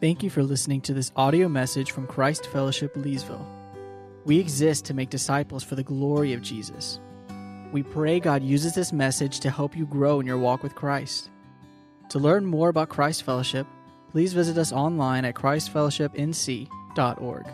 Thank you for listening to this audio message from Christ Fellowship Leesville. We exist to make disciples for the glory of Jesus. We pray God uses this message to help you grow in your walk with Christ. To learn more about Christ Fellowship, please visit us online at christfellowshipnc.org.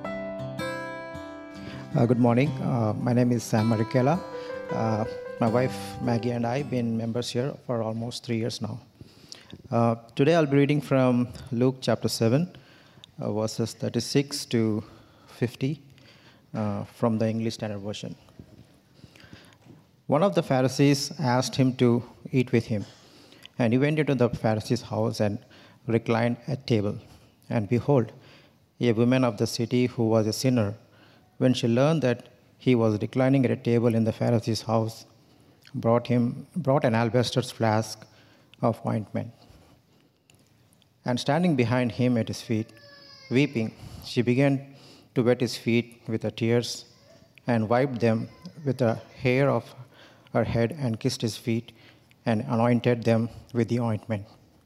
Good morning. My name is Sam Marikela. My wife Maggie and I have been members here for almost 3 years now. Today I'll be reading from Luke chapter 7, verses 36 to 50 from the English Standard Version. One of the Pharisees asked him to eat with him, and he went into the Pharisee's house and reclined at table. And behold, a woman of the city who was a sinner, when she learned that he was reclining at a table in the Pharisee's house, brought an alabaster flask of ointment. And standing behind him at his feet, weeping, she began to wet his feet with her tears and wiped them with the hair of her head and kissed his feet and anointed them with the ointment.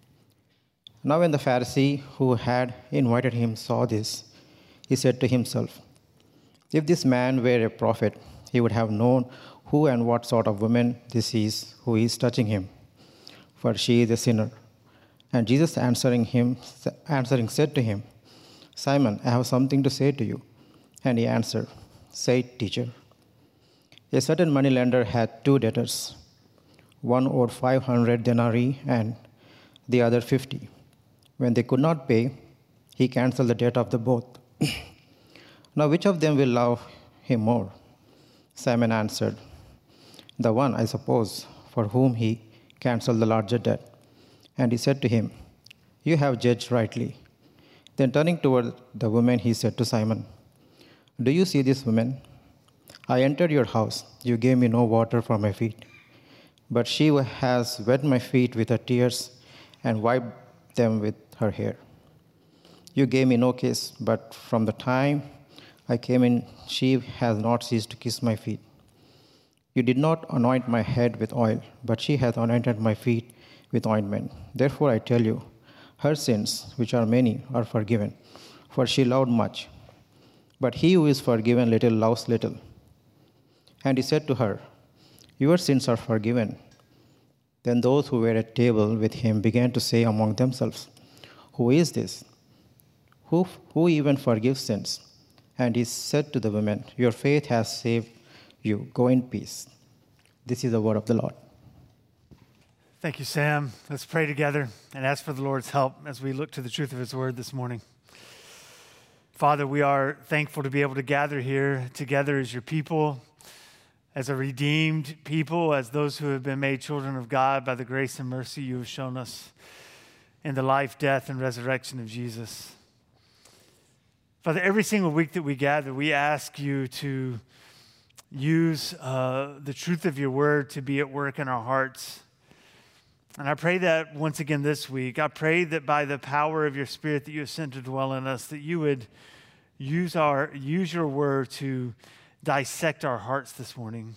Now when the Pharisee who had invited him saw this, he said to himself, "If this man were a prophet, he would have known who and what sort of woman this is who is touching him, for she is a sinner." And Jesus answering said to him, "Simon, I have something to say to you." And he answered, "Say, teacher." A certain moneylender had 2 debtors. One owed 500 denarii and the other 50. When they could not pay, he canceled the debt of the both. Now which of them will love him more? Simon answered, "The one, I suppose, for whom he canceled the larger debt." And he said to him, "You have judged rightly." Then turning toward the woman, he said to Simon, "Do you see this woman? I entered your house. You gave me no water for my feet, but she has wet my feet with her tears and wiped them with her hair. You gave me no kiss, but from the time I came in, she has not ceased to kiss my feet. You did not anoint my head with oil, but she hath anointed my feet with ointment. Therefore I tell you, her sins, which are many, are forgiven, for she loved much. But he who is forgiven little loves little." And he said to her, "Your sins are forgiven." Then those who were at table with him began to say among themselves, "Who is this? Who even forgives sins?" And he said to the woman, "Your faith has saved you. Go in peace." This is the word of the Lord. Thank you, Sam. Let's pray together and ask for the Lord's help as we look to the truth of his word this morning. Father, we are thankful to be able to gather here together as your people, as a redeemed people, as those who have been made children of God by the grace and mercy you have shown us in the life, death, and resurrection of Jesus. Father, every single week that we gather, we ask you to use the truth of your word to be at work in our hearts. And I pray that once again this week, I pray that by the power of your Spirit that you have sent to dwell in us, that you would use your word to dissect our hearts this morning,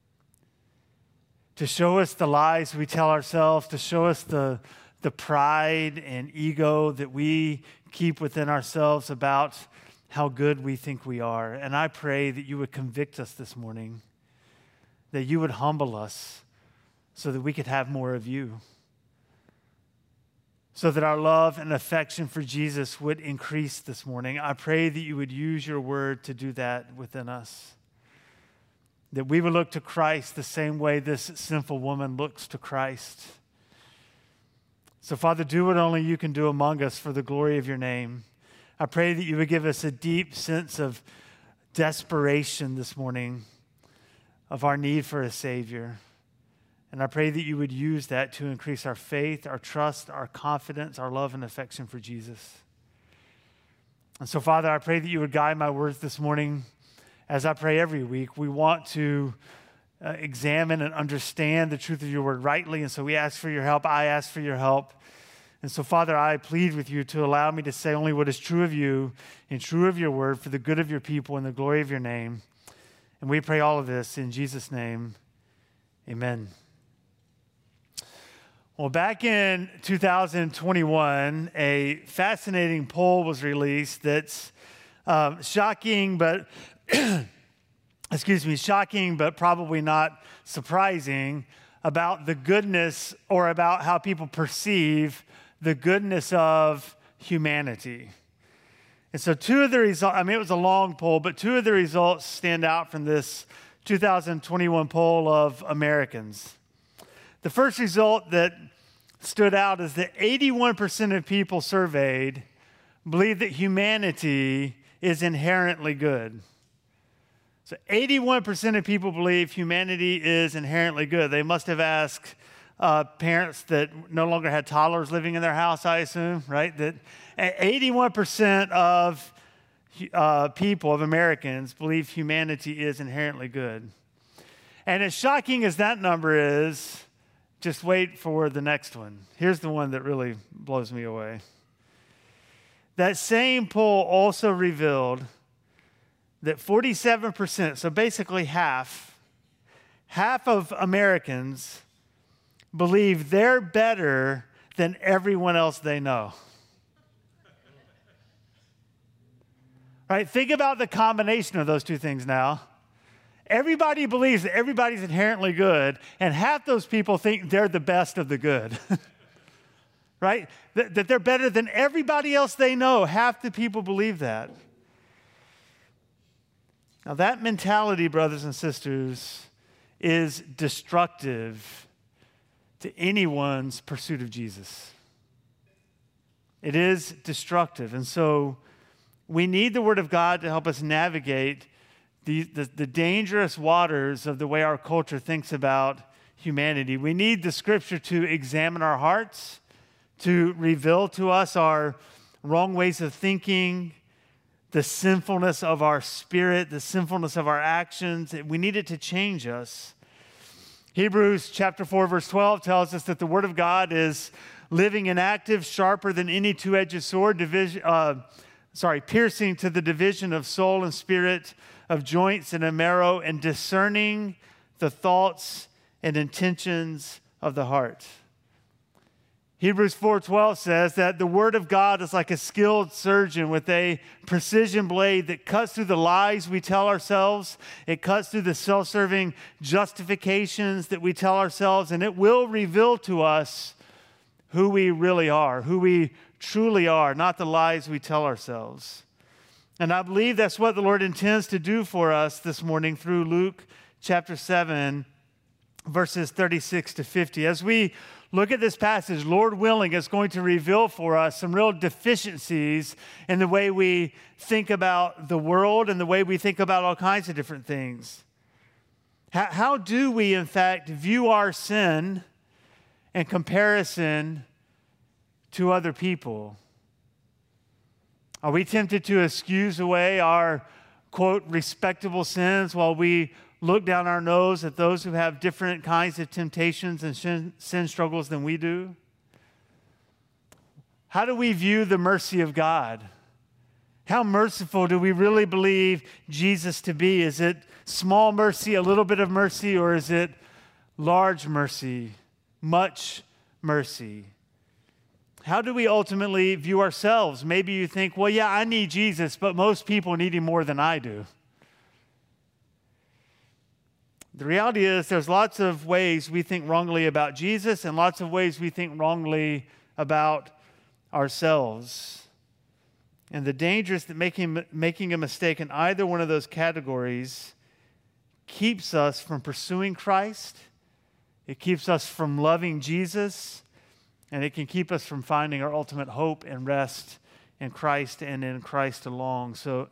to show us the lies we tell ourselves, to show us the pride and ego that we keep within ourselves about how good we think we are. And I pray that you would convict us this morning, that you would humble us so that we could have more of you, so that our love and affection for Jesus would increase this morning. I pray that you would use your word to do that within us, that we would look to Christ the same way this sinful woman looks to Christ. So, Father, do what only you can do among us for the glory of your name. I pray that you would give us a deep sense of desperation this morning, of our need for a Savior. And I pray that you would use that to increase our faith, our trust, our confidence, our love and affection for Jesus. And so, Father, I pray that you would guide my words this morning. As I pray every week, we want to examine and understand the truth of your word rightly. And so we ask for your help. I ask for your help. And so, Father, I plead with you to allow me to say only what is true of you and true of your word for the good of your people and the glory of your name. And we pray all of this in Jesus' name. Amen. Well, back in 2021, a fascinating poll was released that's shocking, but shocking, but probably not surprising about the goodness or about how people perceive the goodness of humanity. And so two of the results, it was a long poll, but two of the results stand out from this 2021 poll of Americans. The first result that stood out is that 81% of people surveyed believe that humanity is inherently good. So 81% of people believe humanity is inherently good. They must have asked parents that no longer had toddlers living in their house, I assume, right? That 81% of people, of Americans, believe humanity is inherently good. And as shocking as that number is, just wait for the next one. Here's the one that really blows me away. That same poll also revealed that 47%, so basically half of Americans believe they're better than everyone else they know. Right? Think about the combination of those two things now. Everybody believes that everybody's inherently good, and half those people think they're the best of the good. Right? That they're better than everybody else they know. Half the people believe that. Now, that mentality, brothers and sisters, is destructive to anyone's pursuit of Jesus. It is destructive. And so we need the Word of God to help us navigate the dangerous waters of the way our culture thinks about humanity. We need the Scripture to examine our hearts, to reveal to us our wrong ways of thinking, the sinfulness of our spirit, the sinfulness of our actions. We need it to change us. Hebrews chapter 4, verse 12 tells us that the Word of God is living and active, sharper than any two-edged sword, piercing to the division of soul and spirit, of joints and of marrow, and discerning the thoughts and intentions of the heart. Hebrews 4:12 says that the Word of God is like a skilled surgeon with a precision blade that cuts through the lies we tell ourselves. It cuts through the self-serving justifications that we tell ourselves, and it will reveal to us who we really are, who we truly are, not the lies we tell ourselves. And I believe that's what the Lord intends to do for us this morning through Luke chapter 7, verses 36 to 50. As we look at this passage, Lord willing, it's going to reveal for us some real deficiencies in the way we think about the world and the way we think about all kinds of different things. How do we, in fact, view our sin in comparison to other people? Are we tempted to excuse away our, quote, respectable sins while we look down our nose at those who have different kinds of temptations and sin struggles than we do? How do we view the mercy of God? How merciful do we really believe Jesus to be? Is it small mercy, a little bit of mercy, or is it large mercy, much mercy? How do we ultimately view ourselves? Maybe you think, well, yeah, I need Jesus, but most people need him more than I do. The reality is there's lots of ways we think wrongly about Jesus and lots of ways we think wrongly about ourselves. And the danger is that making a mistake in either one of those categories keeps us from pursuing Christ. It keeps us from loving Jesus. And it can keep us from finding our ultimate hope and rest in Christ and in Christ alone. So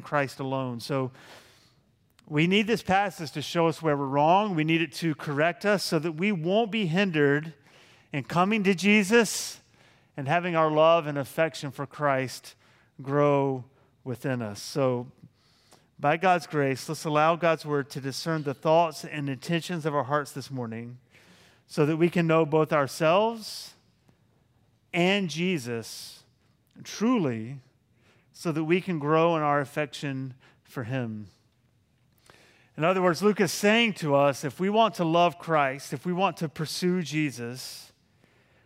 we need this passage to show us where we're wrong. We need it to correct us so that we won't be hindered in coming to Jesus and having our love and affection for Christ grow within us. So by God's grace, let's allow God's word to discern the thoughts and intentions of our hearts this morning so that we can know both ourselves and Jesus truly, so that we can grow in our affection for him. In other words, Luke is saying to us, if we want to love Christ, if we want to pursue Jesus,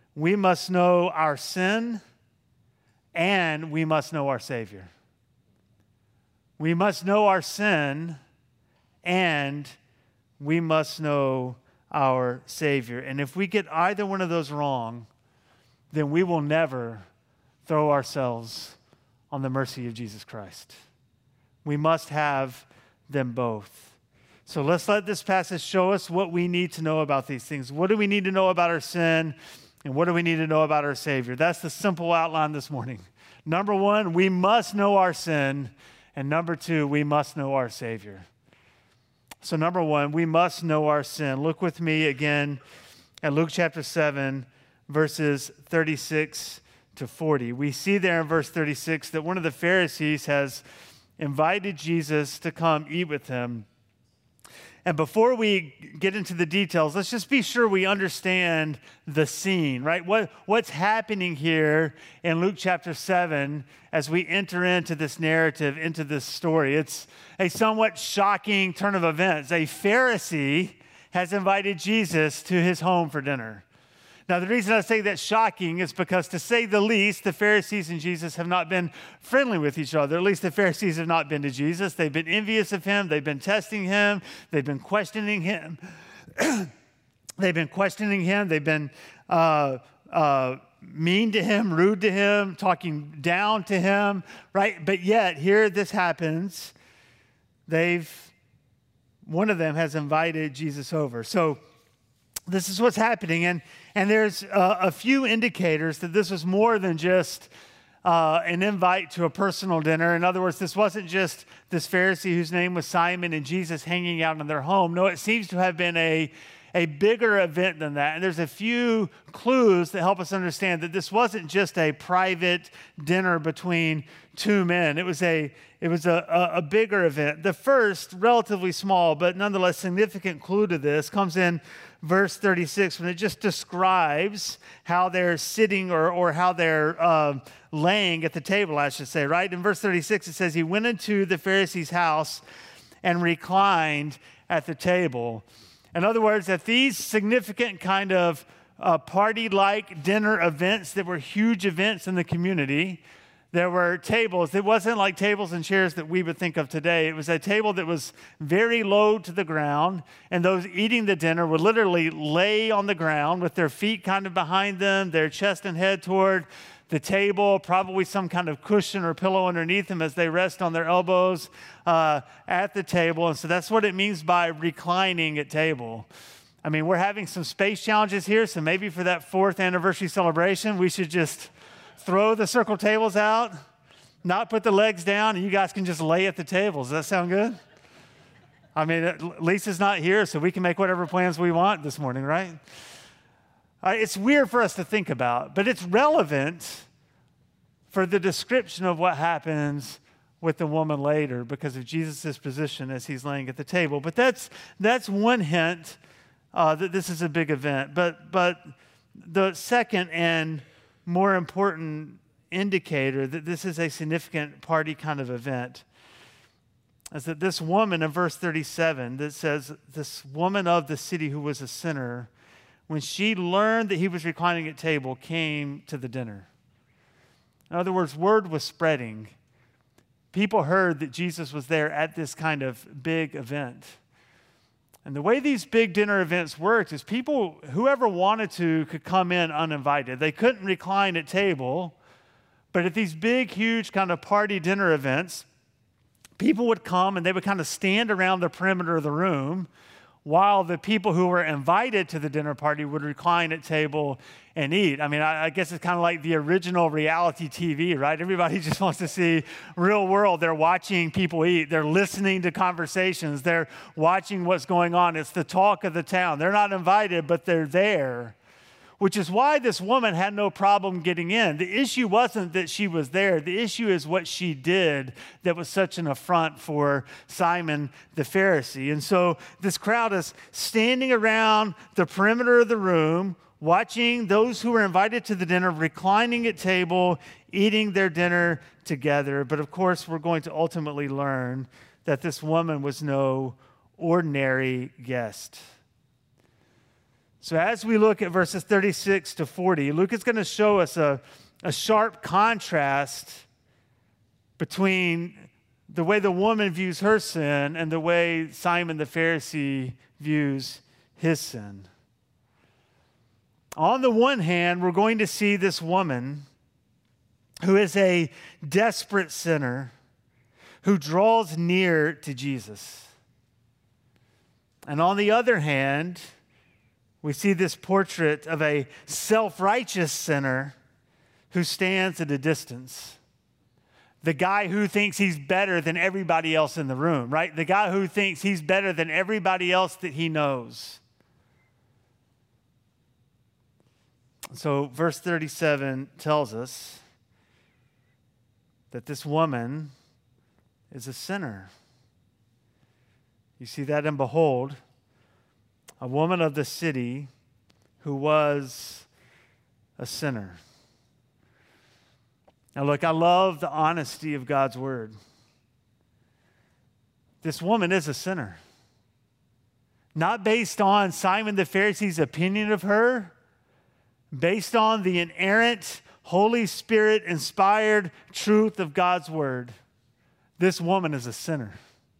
we must know our sin and we must know our Savior. We must know our sin and we must know our Savior. And if we get either one of those wrong, then we will never throw ourselves on the mercy of Jesus Christ. We must have them both. So let's let this passage show us what we need to know about these things. What do we need to know about our sin? And what do we need to know about our Savior? That's the simple outline this morning. Number one, we must know our sin. And number two, we must know our Savior. So number one, we must know our sin. Look with me again at Luke chapter 7, verses 36 to 40. We see there in verse 36 that one of the Pharisees has invited Jesus to come eat with him. And before we get into the details, let's just be sure we understand the scene, right? What's happening here in Luke chapter 7 as we enter into this narrative, into this story? It's a somewhat shocking turn of events. A Pharisee has invited Jesus to his home for dinner. Now, the reason I say that's shocking is because, to say the least, the Pharisees and Jesus have not been friendly with each other. At least the Pharisees have not been to Jesus. They've been envious of him. They've been testing him. They've been questioning him. They've been questioning him. They've been mean to him, rude to him, talking down to him, right? But yet, here this happens. One of them has invited Jesus over. So this is what's happening. And there's a few indicators that this was more than just an invite to a personal dinner. In other words, this wasn't just this Pharisee whose name was Simon and Jesus hanging out in their home. No, it seems to have been a bigger event than that. And there's a few clues that help us understand that this wasn't just a private dinner between two men. It was a bigger event. The first, relatively small, but nonetheless significant clue to this comes in verse 36, when it just describes how they're sitting or how they're laying at the table, I should say, right? In verse 36, it says, he went into the Pharisee's house and reclined at the table. In other words, at these significant kind of party-like dinner events that were huge events in the community, there were tables. It wasn't like tables and chairs that we would think of today. It was a table that was very low to the ground, and those eating the dinner would literally lay on the ground with their feet kind of behind them, their chest and head toward the table, probably some kind of cushion or pillow underneath them as they rest on their elbows at the table. And so that's what it means by reclining at table. I mean, we're having some space challenges here, so maybe for that 4th anniversary celebration, we should just throw the circle tables out, not put the legs down, and you guys can just lay at the tables. Does that sound good? I mean, Lisa's not here, so we can make whatever plans we want this morning, right? It's weird for us to think about, but it's relevant for the description of what happens with the woman later because of Jesus' position as he's laying at the table. But that's one hint that this is a big event. But the second and more important indicator that this is a significant party kind of event is that this woman in verse 37 that says, this woman of the city who was a sinner, when she learned that he was reclining at table, came to the dinner. In other words, word was spreading. People heard that Jesus was there at this kind of big event. And the way these big dinner events worked is people, whoever wanted to, could come in uninvited. They couldn't recline at table, but at these big, huge kind of party dinner events, people would come and they would kind of stand around the perimeter of the room while the people who were invited to the dinner party would recline at table and eat. I mean, I guess it's kind of like the original reality TV, right? Everybody just wants to see real world. They're watching people eat. They're listening to conversations. They're watching what's going on. It's the talk of the town. They're not invited, but they're there, which is why this woman had no problem getting in. The issue wasn't that she was there. The issue is what she did that was such an affront for Simon the Pharisee. And so this crowd is standing around the perimeter of the room, watching those who were invited to the dinner, reclining at table, eating their dinner together. But of course, we're going to ultimately learn that this woman was no ordinary guest. So as we look at verses 36 to 40, Luke is going to show us a sharp contrast between the way the woman views her sin and the way Simon the Pharisee views his sin. On the one hand, we're going to see this woman who is a desperate sinner who draws near to Jesus. And on the other hand, we see this portrait of a self-righteous sinner who stands at a distance. The guy who thinks he's better than everybody else in the room, right? The guy who thinks he's better than everybody else that he knows. So verse 37 tells us that this woman is a sinner. You see that in behold, a woman of the city who was a sinner. Now look, I love the honesty of God's word. This woman is a sinner. Not based on Simon the Pharisee's opinion of her, based on the inerrant, Holy Spirit-inspired truth of God's word. This woman is a sinner.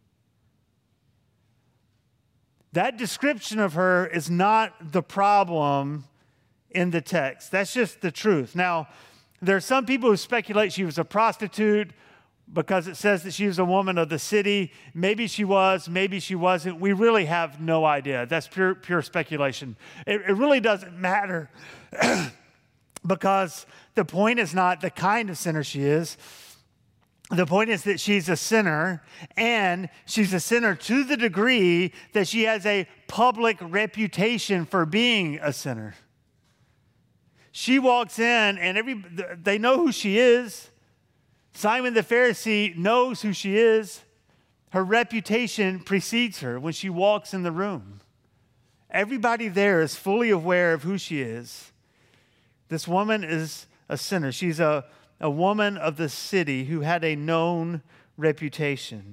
That description of her is not the problem in the text. That's just the truth. Now, there are some people who speculate she was a prostitute because it says that she was a woman of the city. Maybe she was, maybe she wasn't. We really have no idea. That's pure speculation. It really doesn't matter because the point is not the kind of sinner she is. The point is that she's a sinner, and she's a sinner to the degree that she has a public reputation for being a sinner. She walks in, and they know who she is. Simon the Pharisee knows who she is. Her reputation precedes her when she walks in the room. Everybody there is fully aware of who she is. This woman is a sinner. She's a woman of the city who had a known reputation.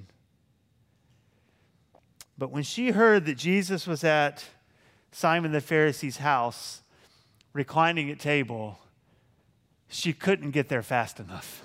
But when she heard that Jesus was at Simon the Pharisee's house, reclining at table, she couldn't get there fast enough.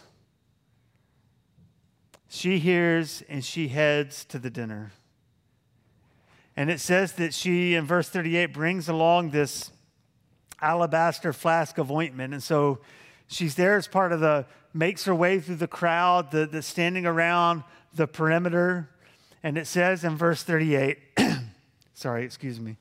She hears and she heads to the dinner. And it says that she, in verse 38, brings along this alabaster flask of ointment. And so she's there as part of makes her way through the crowd that's standing around the perimeter. And it says in verse 38, sorry, excuse me.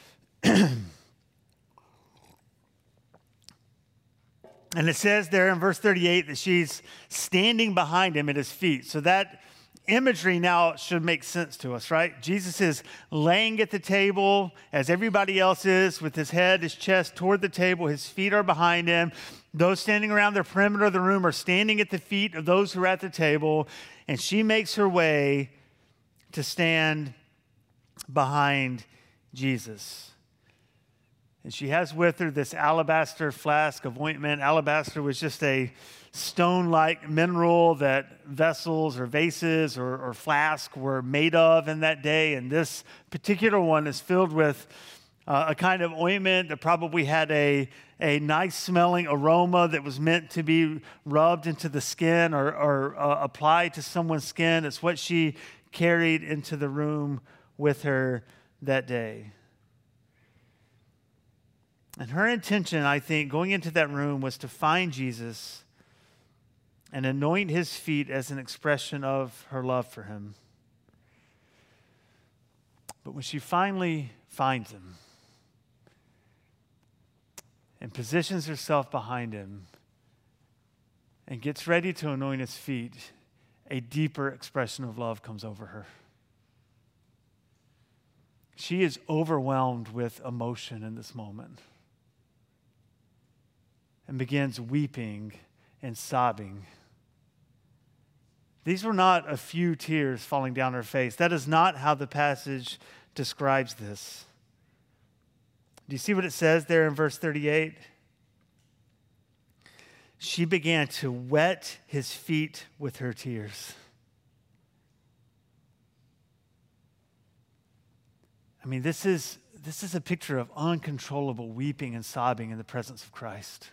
And it says there in verse 38 that she's standing behind him at his feet. So that imagery now should make sense to us, right? Jesus is laying at the table as everybody else is, with his head, his chest toward the table. His feet are behind him. Those standing around the perimeter of the room are standing at the feet of those who are at the table. And she makes her way to stand behind Jesus. And she has with her this alabaster flask of ointment. Alabaster was just a stone-like mineral that vessels or vases or flasks were made of in that day. And this particular one is filled with a kind of ointment that probably had a nice-smelling aroma that was meant to be rubbed into the skin or applied to someone's skin. It's what she carried into the room with her that day. And her intention, I think, going into that room was to find Jesus and anoint his feet as an expression of her love for him. But when she finally finds him and positions herself behind him and gets ready to anoint his feet, a deeper expression of love comes over her. She is overwhelmed with emotion in this moment and begins weeping and sobbing. These were not a few tears falling down her face. That is not how the passage describes this. Do you see what it says there in verse 38? She began to wet his feet with her tears. I mean, this is this is a picture of uncontrollable weeping and sobbing in the presence of Christ,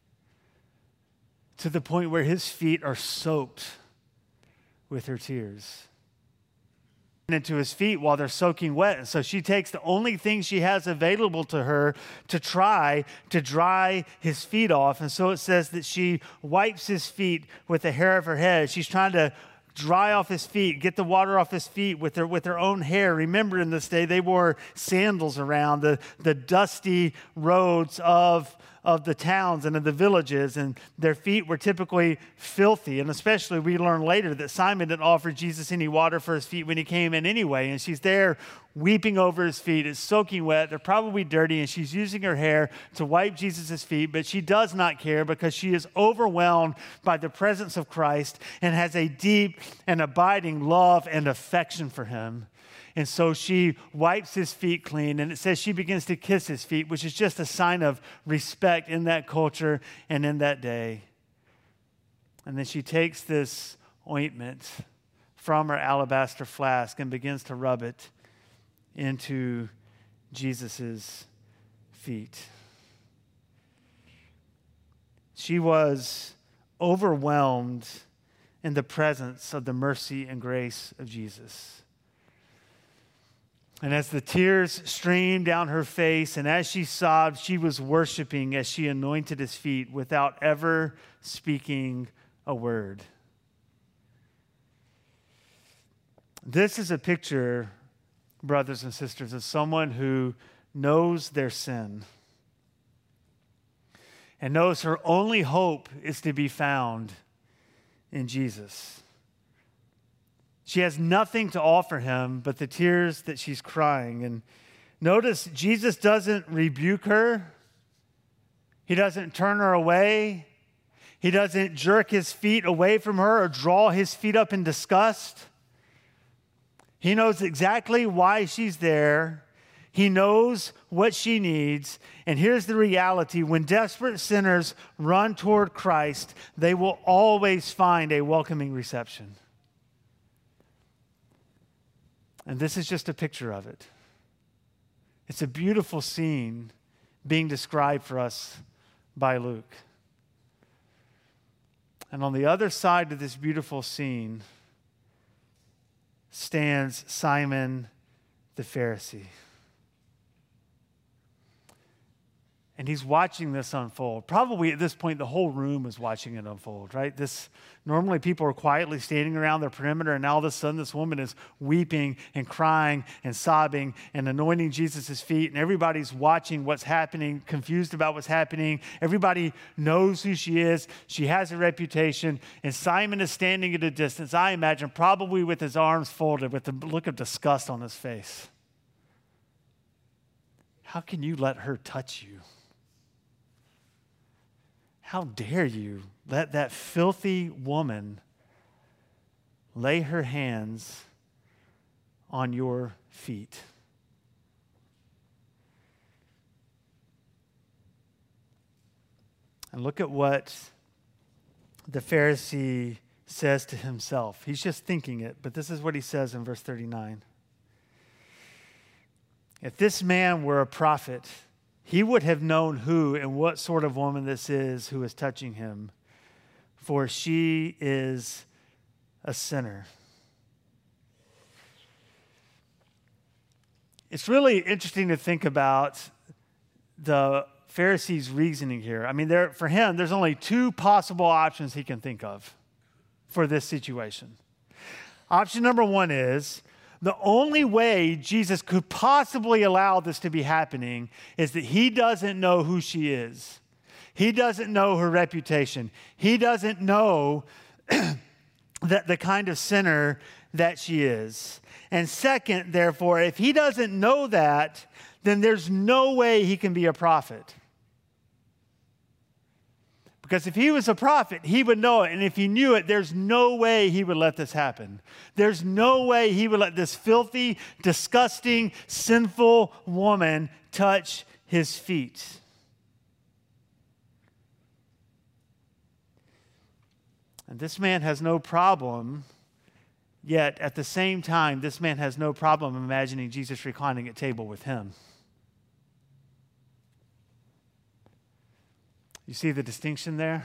to the point where his feet are soaked with her tears into his feet while they're soaking wet. And so she takes the only thing she has available to her to try to dry his feet off. And so it says that she wipes his feet with the hair of her head. She's trying to dry off his feet, get the water off his feet with their own hair. Remember, in this day, they wore sandals around the dusty roads of the towns and of the villages, and their feet were typically filthy. And especially, we learn later that Simon didn't offer Jesus any water for his feet when he came in anyway. And she's there weeping over his feet. It's soaking wet. They're probably dirty, and she's using her hair to wipe Jesus' feet, but she does not care because she is overwhelmed by the presence of Christ and has a deep and abiding love and affection for him. And so she wipes his feet clean, and it says she begins to kiss his feet, which is just a sign of respect in that culture and in that day. And then she takes this ointment from her alabaster flask and begins to rub it into Jesus' feet. She was overwhelmed in the presence of the mercy and grace of Jesus. And as the tears streamed down her face and as she sobbed, she was worshiping as she anointed his feet without ever speaking a word. This is a picture, brothers and sisters, of someone who knows their sin and knows her only hope is to be found in Jesus. She has nothing to offer him but the tears that she's crying. And notice, Jesus doesn't rebuke her. He doesn't turn her away. He doesn't jerk his feet away from her or draw his feet up in disgust. He knows exactly why she's there. He knows what she needs. And here's the reality. When desperate sinners run toward Christ, they will always find a welcoming reception. And this is just a picture of it. It's a beautiful scene being described for us by Luke. And on the other side of this beautiful scene stands Simon the Pharisee. And he's watching this unfold. Probably at this point, the whole room is watching it unfold, right? Normally people are quietly standing around their perimeter, and all of a sudden this woman is weeping and crying and sobbing and anointing Jesus' feet, and everybody's watching what's happening, confused about what's happening. Everybody knows who she is. She has a reputation, and Simon is standing at a distance, I imagine, probably with his arms folded, with the look of disgust on his face. How can you let her touch you? How dare you let that filthy woman lay her hands on your feet? And look at what the Pharisee says to himself. He's just thinking it, but this is what he says in verse 39. If this man were a prophet, he would have known who and what sort of woman this is who is touching him, for she is a sinner. It's really interesting to think about the Pharisee's reasoning here. I mean, for him, there's only two possible options he can think of for this situation. Option number one is, the only way Jesus could possibly allow this to be happening is that he doesn't know who she is. He doesn't know her reputation. He doesn't know that the kind of sinner that she is. And second, therefore, if he doesn't know that, then there's no way he can be a prophet. Because if he was a prophet, he would know it. And if he knew it, there's no way he would let this happen. There's no way he would let this filthy, disgusting, sinful woman touch his feet. And this man has no problem, yet at the same time, this man has no problem imagining Jesus reclining at table with him. You see the distinction there?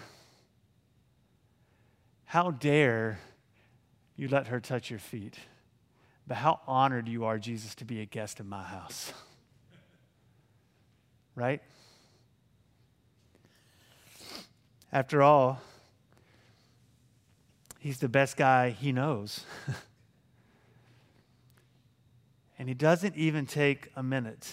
How dare you let her touch your feet? But how honored you are, Jesus, to be a guest in my house. Right? After all, he's the best guy he knows. And he doesn't even take a minute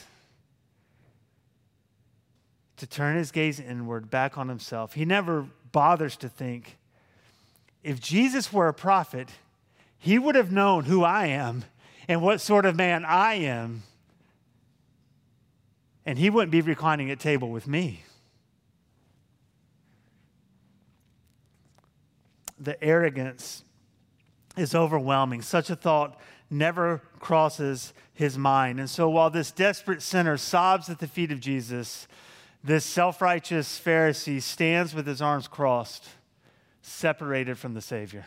to turn his gaze inward, back on himself. He never bothers to think, if Jesus were a prophet, he would have known who I am and what sort of man I am, and he wouldn't be reclining at table with me. The arrogance is overwhelming. Such a thought never crosses his mind. And so while this desperate sinner sobs at the feet of Jesus, this self-righteous Pharisee stands with his arms crossed, separated from the Savior.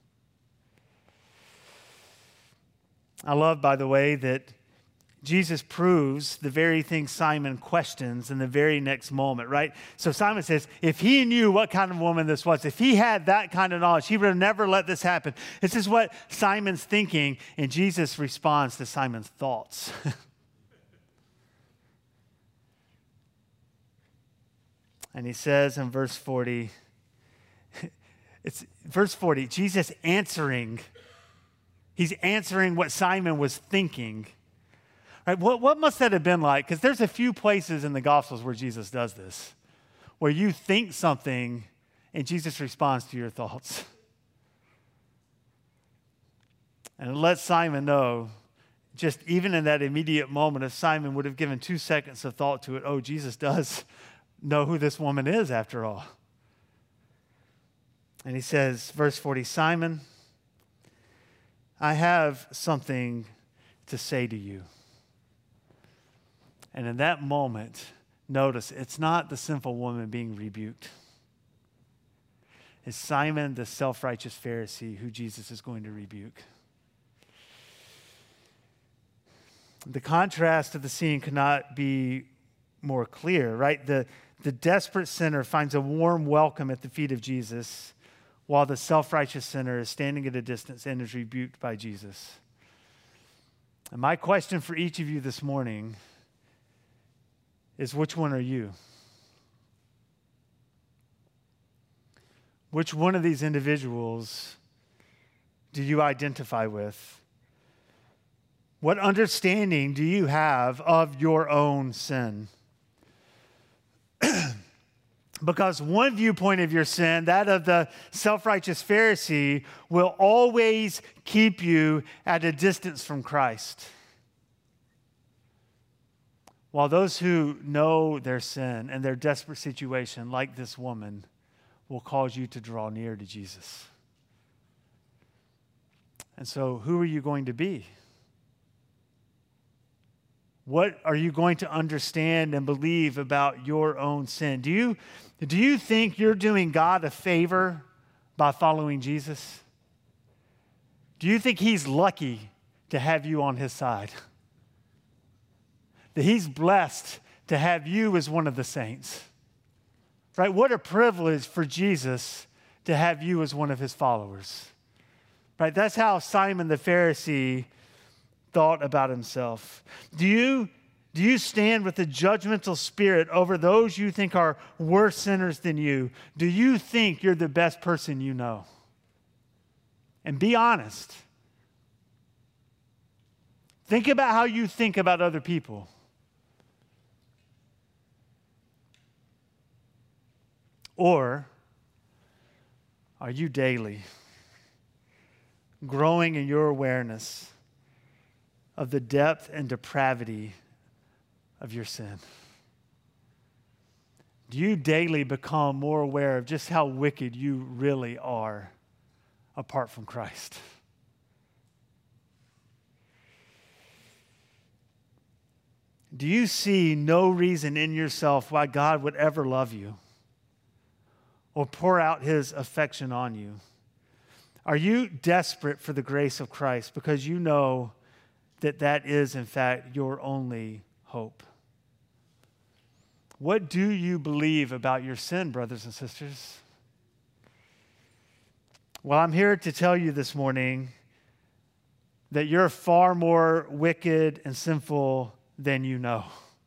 I love, by the way, that Jesus proves the very thing Simon questions in the very next moment, right? So Simon says, if he knew what kind of woman this was, if he had that kind of knowledge, he would have never let this happen. This is what Simon's thinking, and Jesus responds to Simon's thoughts. And he says in verse 40, Jesus answering. He's answering what Simon was thinking. Right? What must that have been like? Because there's a few places in the Gospels where Jesus does this, where you think something and Jesus responds to your thoughts. And it lets Simon know, just even in that immediate moment, if Simon would have given 2 seconds of thought to it, oh, Jesus does know who this woman is after all. And he says, verse 40, Simon, I have something to say to you. And in that moment, notice, it's not the sinful woman being rebuked. It's Simon, the self-righteous Pharisee, who Jesus is going to rebuke. The contrast of the scene could not be more clear, right? The desperate sinner finds a warm welcome at the feet of Jesus, while the self-righteous sinner is standing at a distance and is rebuked by Jesus. And my question for each of you this morning is, which one are you? Which one of these individuals do you identify with? What understanding do you have of your own sin? Because one viewpoint of your sin, that of the self-righteous Pharisee, will always keep you at a distance from Christ. While those who know their sin and their desperate situation, like this woman, will cause you to draw near to Jesus. And so, who are you going to be? What are you going to understand and believe about your own sin? Do you think you're doing God a favor by following Jesus? Do you think he's lucky to have you on his side? That he's blessed to have you as one of the saints? Right? What a privilege for Jesus to have you as one of his followers. Right? That's how Simon the Pharisee thought about himself. Do you stand with a judgmental spirit over those you think are worse sinners than you? Do you think you're the best person you know? And be honest. Think about how you think about other people. Or are you daily growing in your awareness of the depth and depravity of your sin? Do you daily become more aware of just how wicked you really are apart from Christ? Do you see no reason in yourself why God would ever love you or pour out his affection on you? Are you desperate for the grace of Christ because you know that is, in fact, your only hope? What do you believe about your sin, brothers and sisters? Well, I'm here to tell you this morning that you're far more wicked and sinful than you know.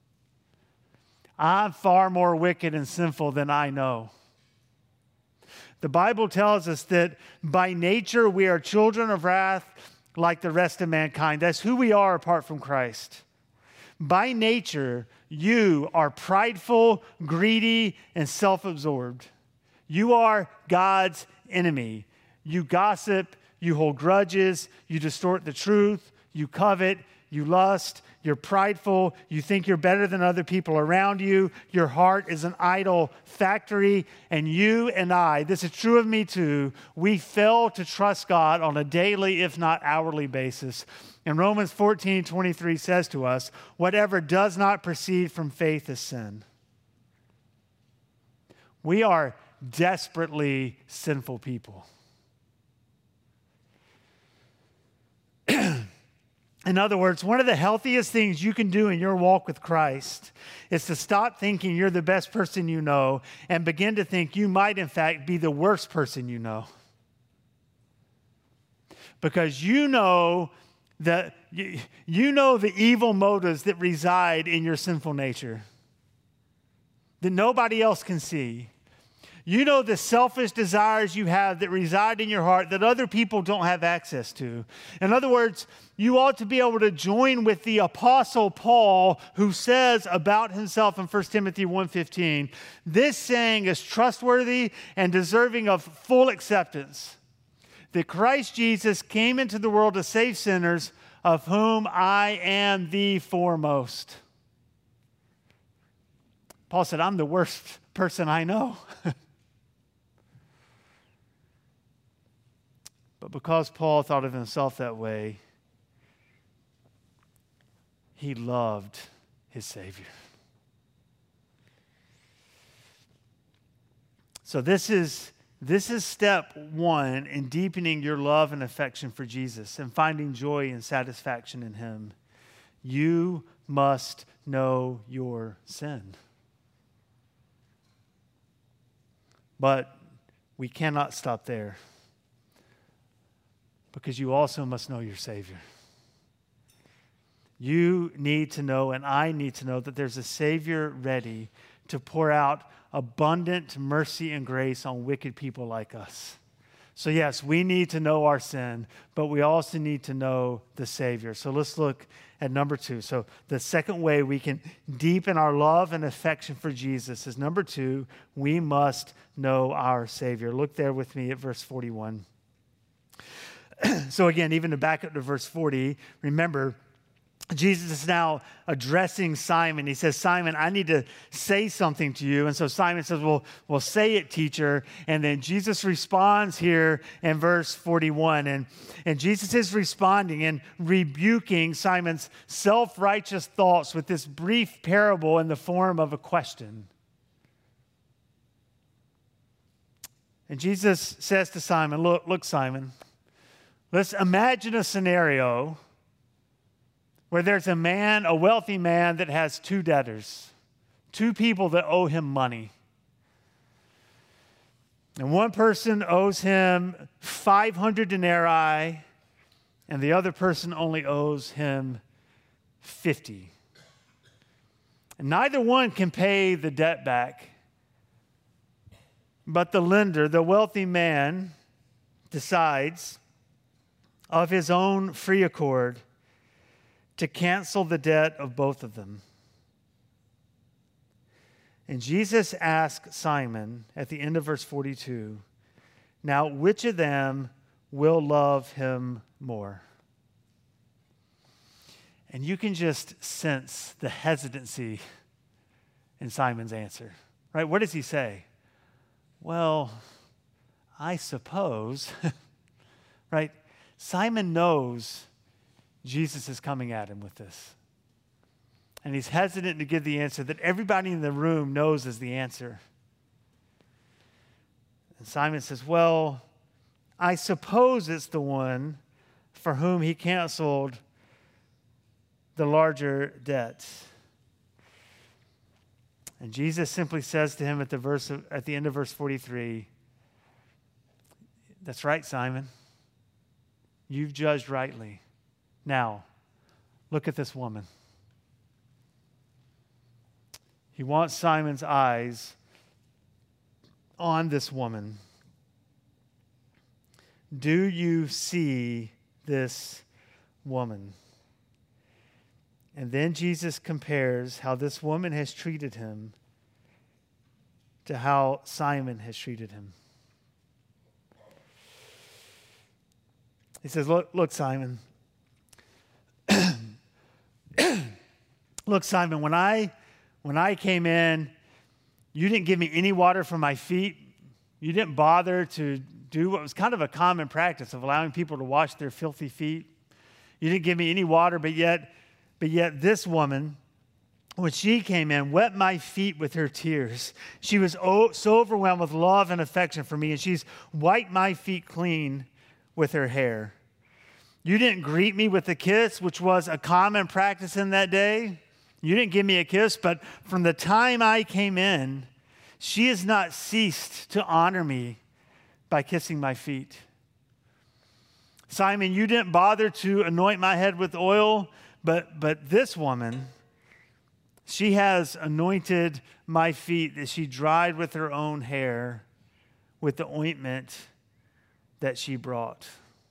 I'm far more wicked and sinful than I know. The Bible tells us that by nature we are children of wrath like the rest of mankind. That's who we are apart from Christ. By nature, you are prideful, greedy, and self-absorbed. You are God's enemy. You gossip, you hold grudges, you distort the truth, you covet, you lust, you're prideful, you think you're better than other people around you, your heart is an idol factory, and you and I, this is true of me too, we fail to trust God on a daily, if not hourly basis. And Romans 14:23 says to us, whatever does not proceed from faith is sin. We are desperately sinful people. In other words, one of the healthiest things you can do in your walk with Christ is to stop thinking you're the best person you know and begin to think you might, in fact, be the worst person you know. Because you know the evil motives that reside in your sinful nature that nobody else can see. You know the selfish desires you have that reside in your heart that other people don't have access to. In other words, you ought to be able to join with the Apostle Paul, who says about himself in 1 Timothy 1:15, this saying is trustworthy and deserving of full acceptance, that Christ Jesus came into the world to save sinners, of whom I am the foremost. Paul said, I'm the worst person I know. But because Paul thought of himself that way, he loved his Savior. So this is step one in deepening your love and affection for Jesus and finding joy and satisfaction in him. You must know your sin. But we cannot stop there, because you also must know your Savior. You need to know, and I need to know, that there's a Savior ready to pour out abundant mercy and grace on wicked people like us. So yes, we need to know our sin, but we also need to know the Savior. So let's look at number 2. So the second way we can deepen our love and affection for Jesus is, number 2, we must know our Savior. Look there with me at verse 41. So again, even to back up to verse 40, remember, Jesus is now addressing Simon. He says, Simon, I need to say something to you. And so Simon says, well, say it, teacher. And then Jesus responds here in verse 41. And Jesus is responding and rebuking Simon's self-righteous thoughts with this brief parable in the form of a question. And Jesus says to Simon, look, Simon, let's imagine a scenario where there's a wealthy man that has 2 debtors, 2 people that owe him money. And one person owes him 500 denarii, and the other person only owes him 50. And neither one can pay the debt back. But the lender, the wealthy man, decides of his own free accord to cancel the debt of both of them. And Jesus asked Simon at the end of verse 42, now which of them will love him more? And you can just sense the hesitancy in Simon's answer, right? What does he say? Well, I suppose, right? Simon knows Jesus is coming at him with this. And he's hesitant to give the answer that everybody in the room knows is the answer. And Simon says, well, I suppose it's the one for whom he canceled the larger debt. And Jesus simply says to him at the end of verse 43, "That's right, Simon. You've judged rightly. Now, look at this woman." He wants Simon's eyes on this woman. Do you see this woman? And then Jesus compares how this woman has treated him to how Simon has treated him. He says, look, Simon. Look, Simon, when I came in, you didn't give me any water for my feet. You didn't bother to do what was kind of a common practice of allowing people to wash their filthy feet. You didn't give me any water, but yet this woman, when she came in, wet my feet with her tears. She was so overwhelmed with love and affection for me, and she's wiped my feet clean with her hair. You didn't greet me with a kiss, which was a common practice in that day. You didn't give me a kiss, but from the time I came in, she has not ceased to honor me by kissing my feet. Simon, you didn't bother to anoint my head with oil, but this woman, she has anointed my feet that she dried with her own hair with the ointment that she brought.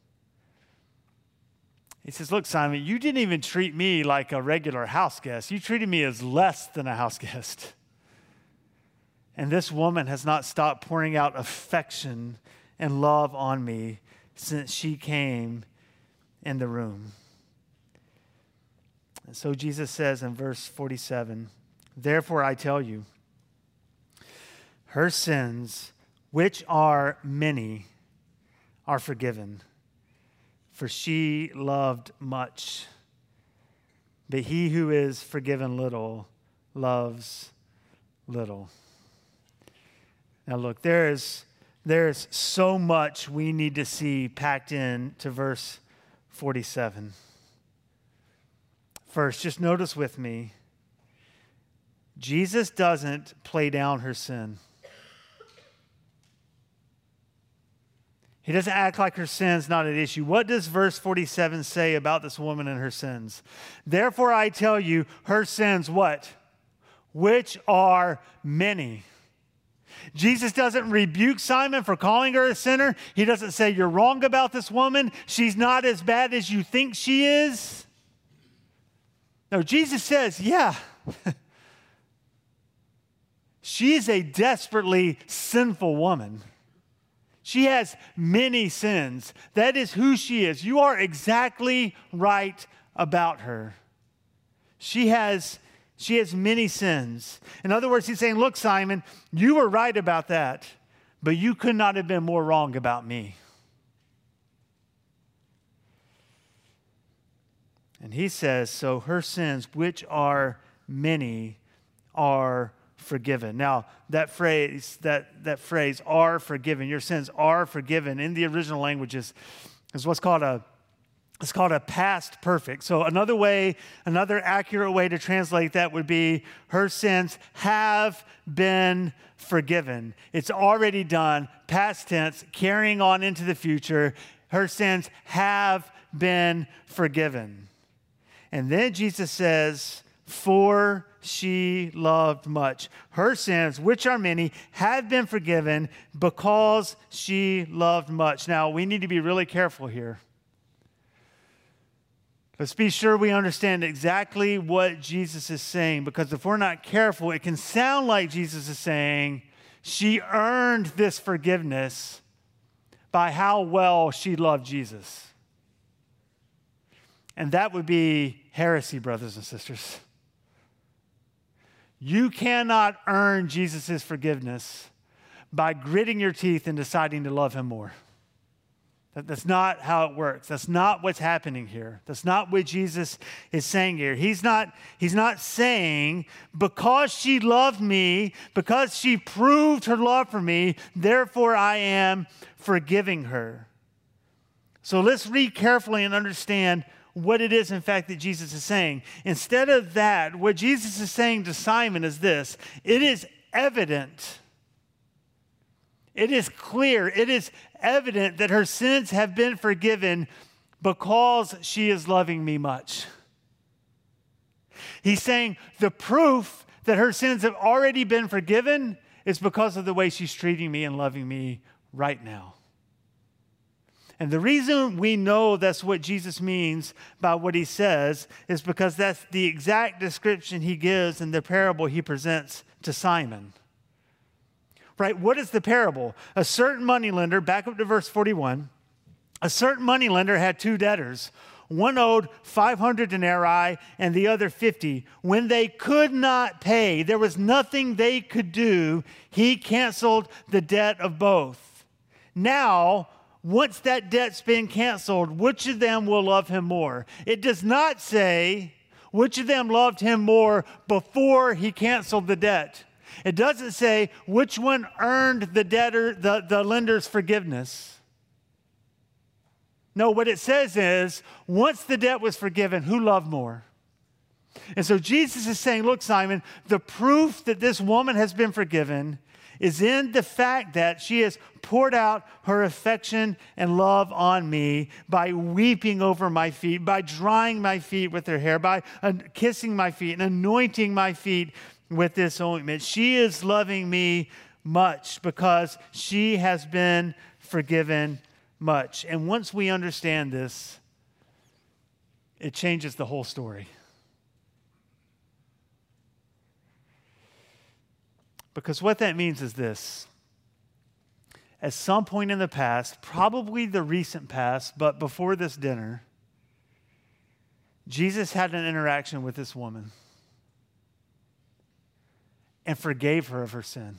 He says, look, Simon, you didn't even treat me like a regular house guest. You treated me as less than a house guest. And this woman has not stopped pouring out affection and love on me since she came in the room. And so Jesus says in verse 47, therefore I tell you, her sins, which are many, are forgiven. For she loved much. But he who is forgiven little loves little. Now look, there's so much we need to see packed in to verse 47. First, just notice with me, Jesus doesn't play down her sin. He doesn't act like her sin's not an issue. What does verse 47 say about this woman and her sins? Therefore I tell you, her sins what? Which are many. Jesus doesn't rebuke Simon for calling her a sinner. He doesn't say, you're wrong about this woman. She's not as bad as you think she is. No, Jesus says, yeah, she is a desperately sinful woman. She has many sins. That is who she is. You are exactly right about her. She has many sins. In other words, he's saying, look, Simon, you were right about that, but you could not have been more wrong about me. And he says, so her sins, which are many, are forgiven. Now, that phrase, are forgiven, your sins are forgiven, in the original languages is what's called a past perfect. So another accurate way to translate that would be her sins have been forgiven. It's already done, past tense, carrying on into the future. Her sins have been forgiven. And then Jesus says, for she loved much. Her sins, which are many, have been forgiven because she loved much. Now, we need to be really careful here. Let's be sure we understand exactly what Jesus is saying, because if we're not careful, it can sound like Jesus is saying she earned this forgiveness by how well she loved Jesus. And that would be heresy, brothers and sisters. You cannot earn Jesus' forgiveness by gritting your teeth and deciding to love him more. That's not how it works. That's not what's happening here. That's not what Jesus is saying here. He's not saying, because she loved me, because she proved her love for me, therefore I am forgiving her. So let's read carefully and understand what it is, in fact, that Jesus is saying. Instead of that, what Jesus is saying to Simon is this: it is evident, it is clear, it is evident that her sins have been forgiven because she is loving me much. He's saying the proof that her sins have already been forgiven is because of the way she's treating me and loving me right now. And the reason we know that's what Jesus means by what he says is because that's the exact description he gives in the parable he presents to Simon. Right? What is the parable? A certain moneylender, back up to verse 41, a certain moneylender had two debtors. One owed 500 denarii and the other 50. When they could not pay, there was nothing they could do, he canceled the debt of both. Now, once that debt's been canceled, which of them will love him more? It does not say which of them loved him more before he canceled the debt. It doesn't say which one earned the lender's forgiveness. No, what it says is, once the debt was forgiven, who loved more? And so Jesus is saying, look, Simon, the proof that this woman has been forgiven is in the fact that she has poured out her affection and love on me by weeping over my feet, by drying my feet with her hair, by kissing my feet and anointing my feet with this ointment. She is loving me much because she has been forgiven much. And once we understand this, it changes the whole story. Because what that means is this: at some point in the past, probably the recent past, but before this dinner, Jesus had an interaction with this woman and forgave her of her sin.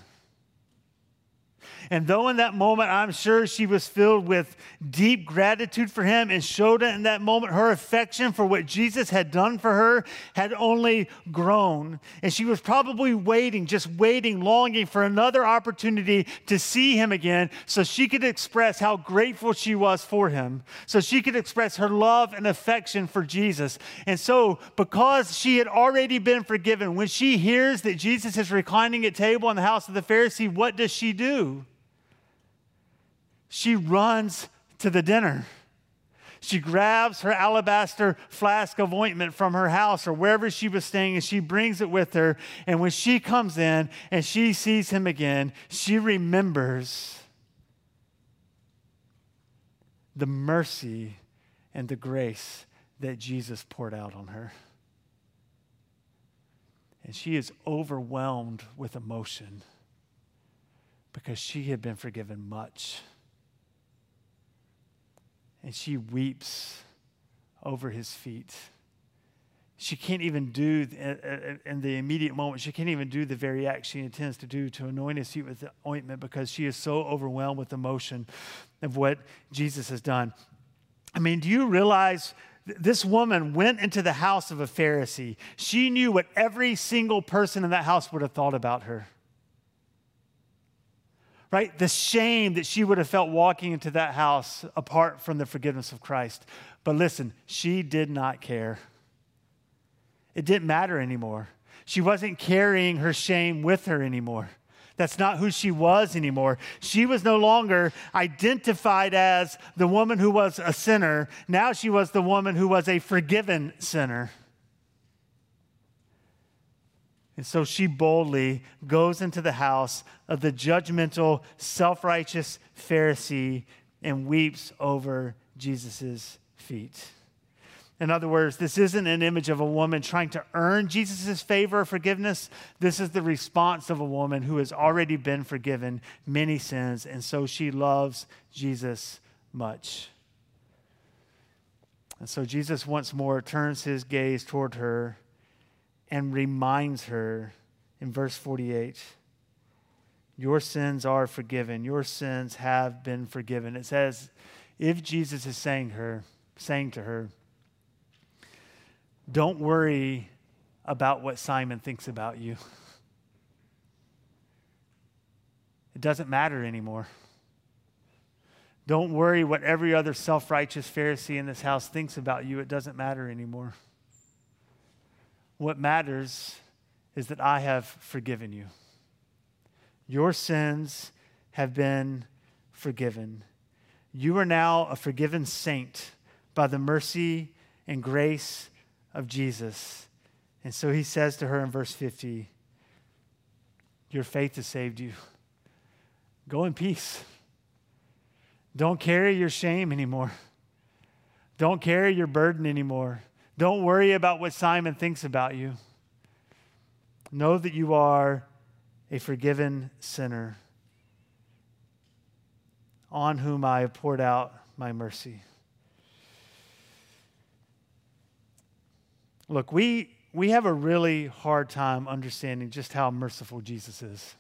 And though in that moment, I'm sure she was filled with deep gratitude for him and showed it in that moment, her affection for what Jesus had done for her had only grown. And she was probably just waiting, longing for another opportunity to see him again so she could express how grateful she was for him, so she could express her love and affection for Jesus. And so, because she had already been forgiven, when she hears that Jesus is reclining at table in the house of the Pharisee, what does she do? She runs to the dinner. She grabs her alabaster flask of ointment from her house or wherever she was staying, and she brings it with her. And when she comes in and she sees him again, she remembers the mercy and the grace that Jesus poured out on her. And she is overwhelmed with emotion because she had been forgiven much. And she weeps over his feet. She can't even do, in the immediate moment, she can't even do the very act she intends to do, to anoint his feet with the ointment, because she is so overwhelmed with emotion of what Jesus has done. I mean, do you realize this woman went into the house of a Pharisee? She knew what every single person in that house would have thought about her. Right? The shame that she would have felt walking into that house apart from the forgiveness of Christ. But listen, she did not care. It didn't matter anymore. She wasn't carrying her shame with her anymore. That's not who she was anymore. She was no longer identified as the woman who was a sinner. Now she was the woman who was a forgiven sinner. And so she boldly goes into the house of the judgmental, self-righteous Pharisee and weeps over Jesus' feet. In other words, this isn't an image of a woman trying to earn Jesus' favor or forgiveness. This is the response of a woman who has already been forgiven many sins, and so she loves Jesus much. And so Jesus once more turns his gaze toward her and reminds her in verse 48, your sins are forgiven. Your sins have been forgiven. It says, if Jesus is saying to her, don't worry about what Simon thinks about you. It doesn't matter anymore. Don't worry what every other self-righteous Pharisee in this house thinks about you. It doesn't matter anymore. What matters is that I have forgiven you. Your sins have been forgiven. You are now a forgiven saint by the mercy and grace of Jesus. And so he says to her in verse 50, your faith has saved you. Go in peace. Don't carry your shame anymore. Don't carry your burden anymore. Don't worry about what Simon thinks about you. Know that you are a forgiven sinner on whom I have poured out my mercy. Look, we have a really hard time understanding just how merciful Jesus is.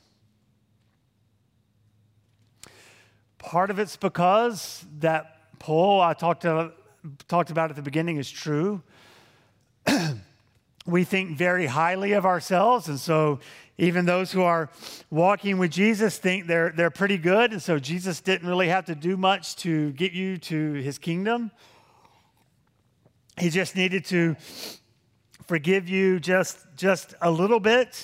Part of it's because that poll I talked about at the beginning is true. We think very highly of ourselves, and so even those who are walking with Jesus think they're pretty good, and so Jesus didn't really have to do much to get you to his kingdom. He just needed to forgive you just a little bit.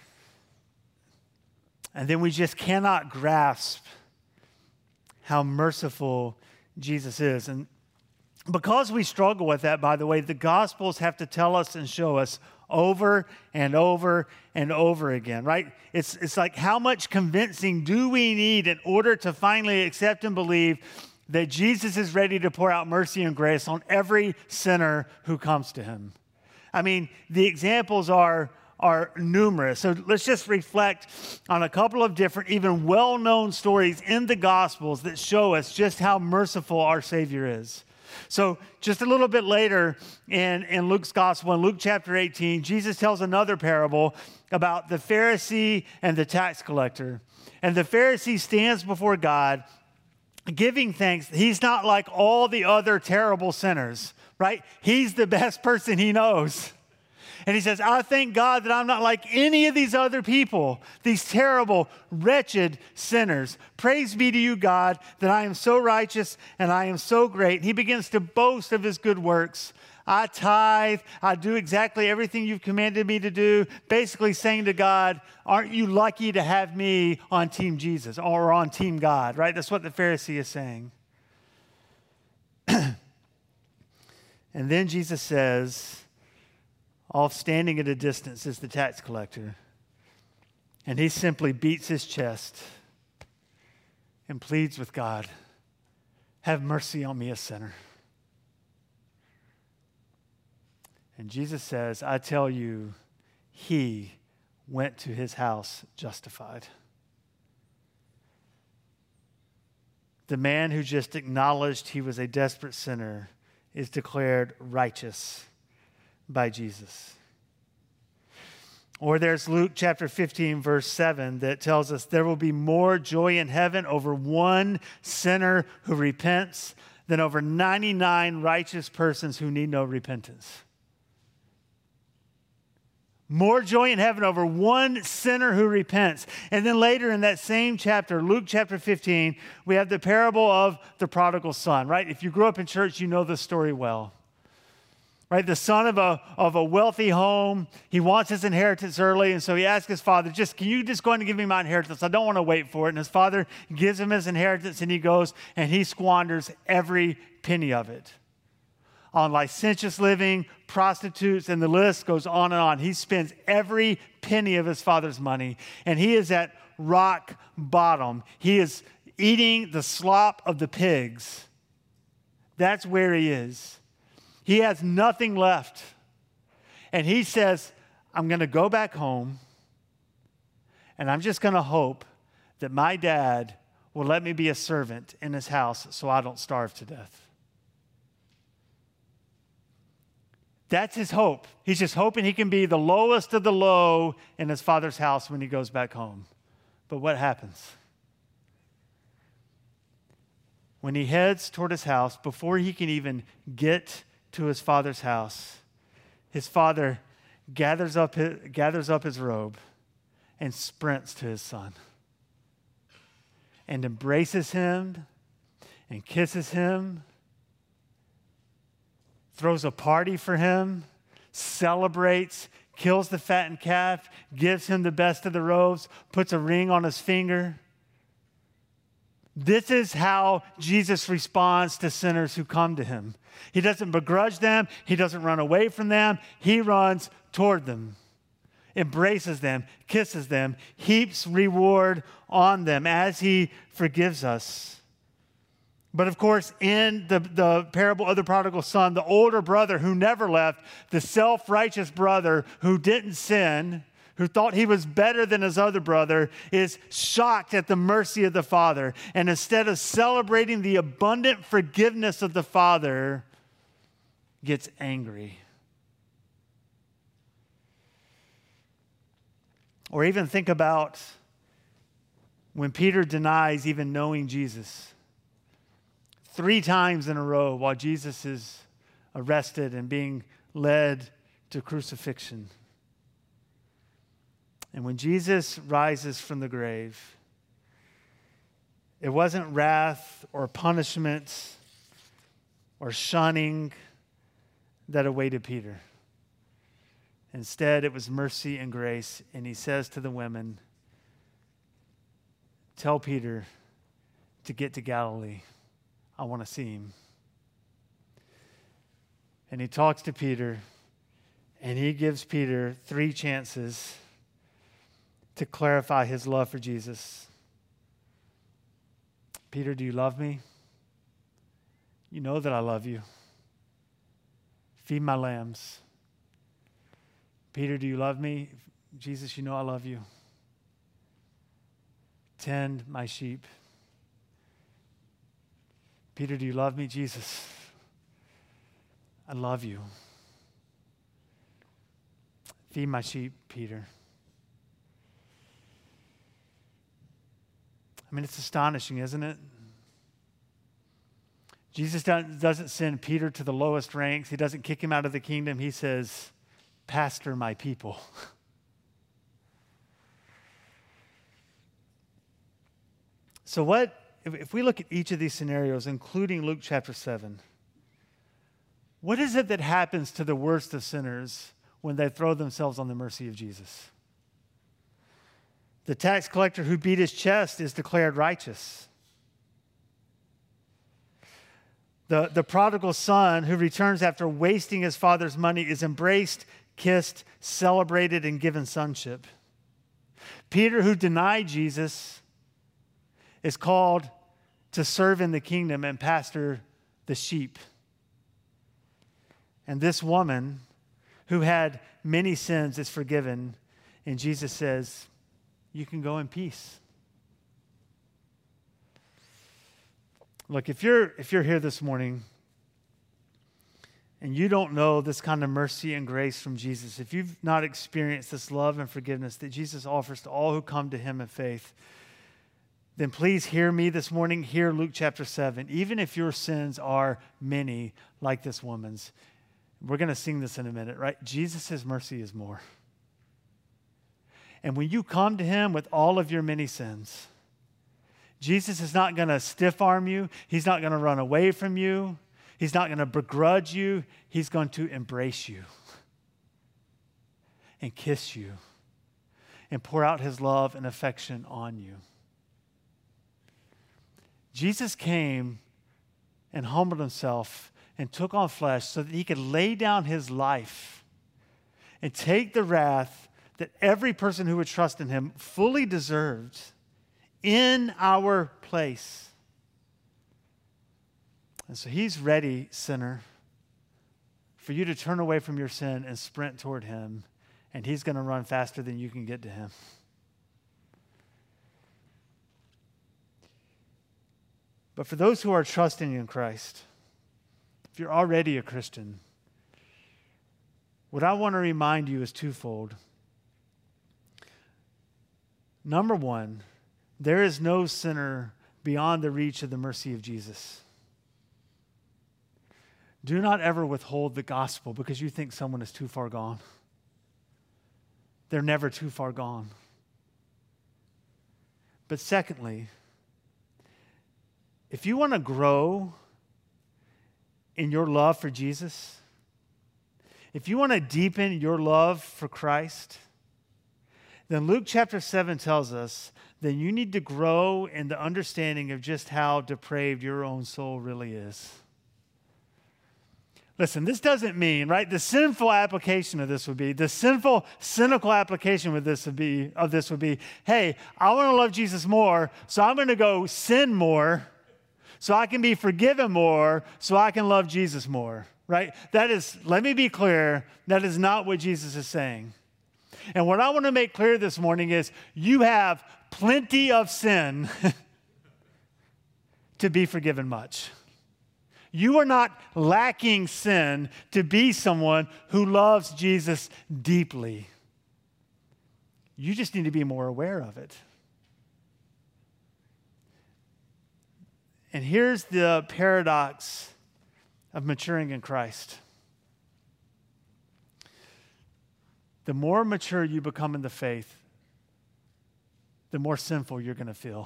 And then we just cannot grasp how merciful Jesus is. And because we struggle with that, by the way, the Gospels have to tell us and show us over and over and over again, right? It's like, how much convincing do we need in order to finally accept and believe that Jesus is ready to pour out mercy and grace on every sinner who comes to him? I mean, the examples are numerous. So let's just reflect on a couple of different, even well-known stories in the Gospels that show us just how merciful our Savior is. So just a little bit later in Luke's Gospel, in Luke chapter 18, Jesus tells another parable about the Pharisee and the tax collector. And the Pharisee stands before God giving thanks. He's not like all the other terrible sinners, right? He's the best person he knows. And he says, I thank God that I'm not like any of these other people, these terrible, wretched sinners. Praise be to you, God, that I am so righteous and I am so great. And he begins to boast of his good works. I tithe. I do exactly everything you've commanded me to do. Basically saying to God, aren't you lucky to have me on Team Jesus or on Team God, right? That's what the Pharisee is saying. And then Jesus says, off standing at a distance is the tax collector. And he simply beats his chest and pleads with God, have mercy on me, a sinner. And Jesus says, I tell you, he went to his house justified. The man who just acknowledged he was a desperate sinner is declared righteous by Jesus. Or there's Luke chapter 15, verse 7 that tells us there will be more joy in heaven over one sinner who repents than over 99 righteous persons who need no repentance. More joy in heaven over one sinner who repents. And then later in that same chapter, Luke chapter 15, we have the parable of the prodigal son, right? If you grew up in church, you know this story well. Right, the son of a wealthy home, he wants his inheritance early, and so he asks his father, can you just go and give me my inheritance? I don't want to wait for it. And his father gives him his inheritance, and he goes and he squanders every penny of it on licentious living, prostitutes, and the list goes on and on. He spends every penny of his father's money, and he is at rock bottom. He is eating the slop of the pigs. That's where he is. He has nothing left. And he says, I'm going to go back home, and I'm just going to hope that my dad will let me be a servant in his house so I don't starve to death. That's his hope. He's just hoping he can be the lowest of the low in his father's house when he goes back home. But what happens? When he heads toward his house, before he can even get to his father's house, his father gathers up his robe and sprints to his son and embraces him and kisses him, throws a party for him, celebrates, kills the fattened calf, gives him the best of the robes, puts a ring on his finger. This is how Jesus responds to sinners who come to him. He doesn't begrudge them. He doesn't run away from them. He runs toward them, embraces them, kisses them, heaps reward on them as he forgives us. But of course, in the parable of the prodigal son, the older brother who never left, the self-righteous brother who didn't sin, who thought he was better than his other brother, is shocked at the mercy of the Father. And instead of celebrating the abundant forgiveness of the Father, gets angry. Or even think about when Peter denies even knowing Jesus 3 times in a row while Jesus is arrested and being led to crucifixion. And when Jesus rises from the grave, it wasn't wrath or punishment or shunning that awaited Peter. Instead, it was mercy and grace. And he says to the women, tell Peter to get to Galilee. I want to see him. And he talks to Peter, and he gives Peter 3 chances to clarify his love for Jesus. Peter, do you love me? You know that I love you. Feed my lambs. Peter, do you love me? Jesus, you know I love you. Tend my sheep. Peter, do you love me? Jesus, I love you. Feed my sheep, Peter. I mean, it's astonishing, isn't it? Jesus doesn't send Peter to the lowest ranks. He doesn't kick him out of the kingdom. He says, pastor my people. So if we look at each of these scenarios, including Luke chapter 7, what is it that happens to the worst of sinners when they throw themselves on the mercy of Jesus? The tax collector who beat his chest is declared righteous. The prodigal son who returns after wasting his father's money is embraced, kissed, celebrated, and given sonship. Peter, who denied Jesus, is called to serve in the kingdom and pastor the sheep. And this woman who had many sins is forgiven, and Jesus says, you can go in peace. Look, if you're here this morning and you don't know this kind of mercy and grace from Jesus, if you've not experienced this love and forgiveness that Jesus offers to all who come to him in faith, then please hear me this morning, hear Luke chapter 7. Even if your sins are many like this woman's, we're going to sing this in a minute, right? Jesus' mercy is more. And when you come to him with all of your many sins, Jesus is not going to stiff arm you. He's not going to run away from you. He's not going to begrudge you. He's going to embrace you and kiss you and pour out his love and affection on you. Jesus came and humbled himself and took on flesh so that he could lay down his life and take the wrath that every person who would trust in him fully deserved in our place. And so he's ready, sinner, for you to turn away from your sin and sprint toward him, and he's going to run faster than you can get to him. But for those who are trusting in Christ, if you're already a Christian, what I want to remind you is twofold. Number one, there is no sinner beyond the reach of the mercy of Jesus. Do not ever withhold the gospel because you think someone is too far gone. They're never too far gone. But secondly, if you want to grow in your love for Jesus, if you want to deepen your love for Christ, then Luke chapter 7 tells us that you need to grow in the understanding of just how depraved your own soul really is. Listen, this doesn't mean, right? The sinful application of this would be, the sinful, cynical application of this would be, hey, I want to love Jesus more, so I'm going to go sin more, so I can be forgiven more, so I can love Jesus more, right? That is, let me be clear, that is not what Jesus is saying. And what I want to make clear this morning is you have plenty of sin to be forgiven much. You are not lacking sin to be someone who loves Jesus deeply. You just need to be more aware of it. And here's the paradox of maturing in Christ. The more mature you become in the faith, the more sinful you're going to feel.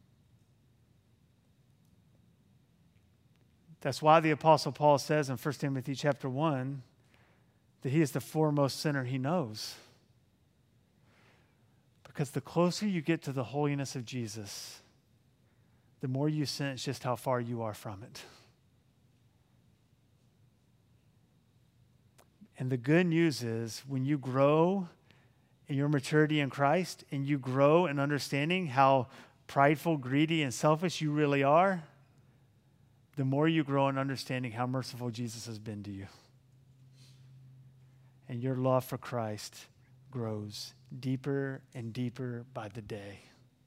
That's why the Apostle Paul says in 1 Timothy chapter 1 that he is the foremost sinner he knows. Because the closer you get to the holiness of Jesus, the more you sense just how far you are from it. And the good news is when you grow in your maturity in Christ and you grow in understanding how prideful, greedy, and selfish you really are, the more you grow in understanding how merciful Jesus has been to you. And your love for Christ grows deeper and deeper by the day.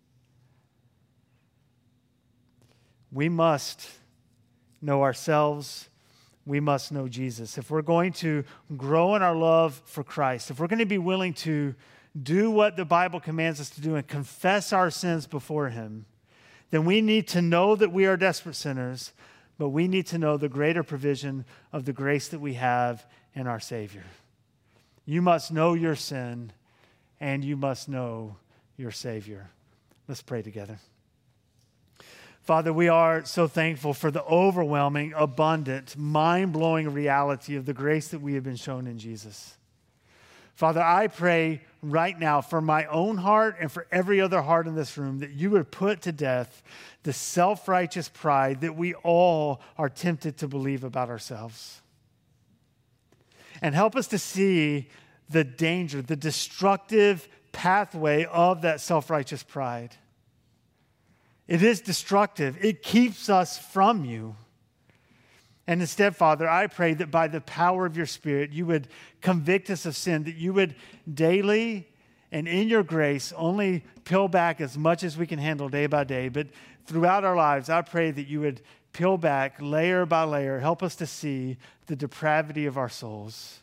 We must know ourselves. We must know Jesus. If we're going to grow in our love for Christ, if we're going to be willing to do what the Bible commands us to do and confess our sins before Him, then we need to know that we are desperate sinners, but we need to know the greater provision of the grace that we have in our Savior. You must know your sin, and you must know your Savior. Let's pray together. Father, we are so thankful for the overwhelming, abundant, mind-blowing reality of the grace that we have been shown in Jesus. Father, I pray right now for my own heart and for every other heart in this room that you would put to death the self-righteous pride that we all are tempted to believe about ourselves. And help us to see the danger, the destructive pathway of that self-righteous pride. It is destructive. It keeps us from you. And instead, Father, I pray that by the power of your Spirit, you would convict us of sin, that you would daily and in your grace only peel back as much as we can handle day by day. But throughout our lives, I pray that you would peel back layer by layer, help us to see the depravity of our souls,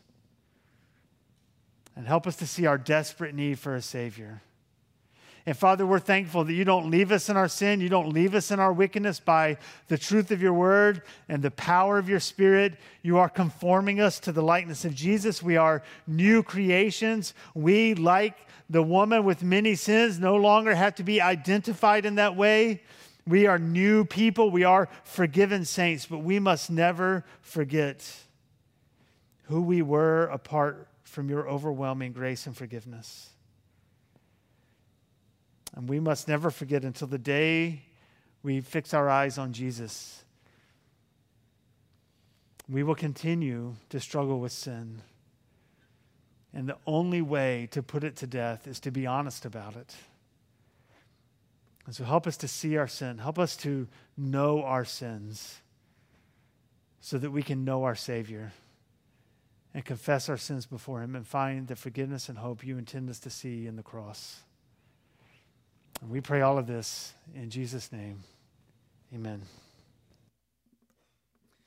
and help us to see our desperate need for a Savior. And Father, we're thankful that you don't leave us in our sin. You don't leave us in our wickedness. By the truth of your word and the power of your Spirit, you are conforming us to the likeness of Jesus. We are new creations. We, like the woman with many sins, no longer have to be identified in that way. We are new people. We are forgiven saints, but we must never forget who we were apart from your overwhelming grace and forgiveness. And we must never forget until the day we fix our eyes on Jesus. We will continue to struggle with sin. And the only way to put it to death is to be honest about it. And so help us to see our sin. Help us to know our sins so that we can know our Savior and confess our sins before Him and find the forgiveness and hope you intend us to see in the cross. And we pray all of this in Jesus' name. Amen.